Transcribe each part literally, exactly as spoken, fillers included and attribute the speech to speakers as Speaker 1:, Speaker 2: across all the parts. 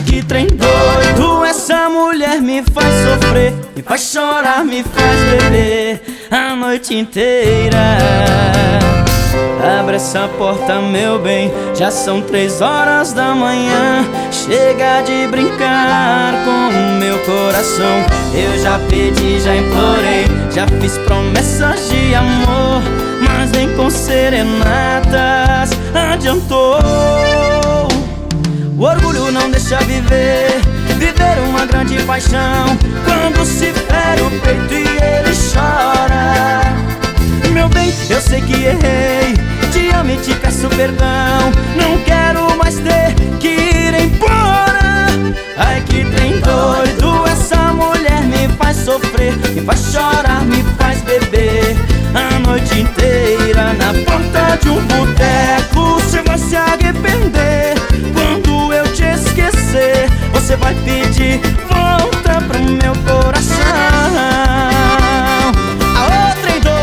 Speaker 1: que trem doido, essa mulher me faz sofrer, me faz chorar, me faz beber a noite inteira. Abre essa porta, meu bem, já são três horas da manhã. Chega de brincar com o meu coração. Eu já pedi, já implorei, já fiz promessas de amor, mas nem com serenatas adiantou. O orgulho não deixa viver, viver uma grande paixão. Quando se fere o peito e ele chora. Meu bem, eu sei que errei, te amo e te peço perdão. Não quero mais ter que ir embora. Ai, que trem doido, essa mulher me faz sofrer, me faz chorar, me faz beber a noite inteira. Na porta de um boteco você vai se arrepender. Quando eu te esquecer, você vai pedir volta pro meu coração. Aô, trem doido!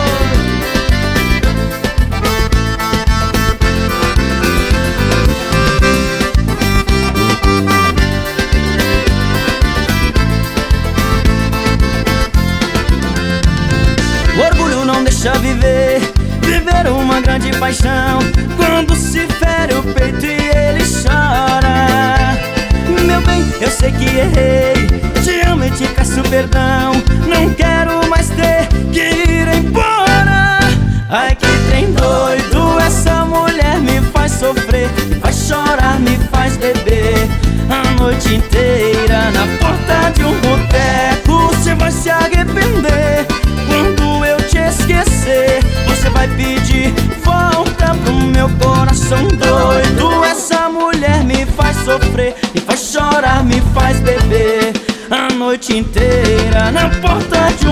Speaker 1: O orgulho não deixa viver, viver uma grande paixão. Quando se fere o peito e ele chora. Meu bem, eu sei que errei, te amo e te peço perdão. Não quero mais ter que ir embora. Ai, que trem doido, essa mulher me faz sofrer, me faz chorar, me faz beber a noite inteira. Na porta de um boteco você vai se arrepender. Quando eu te esquecer, você vai pedir volta pro meu coração doido. Essa mulher me faz sofrer, me faz chorar, me faz beber a noite inteira. Na porta de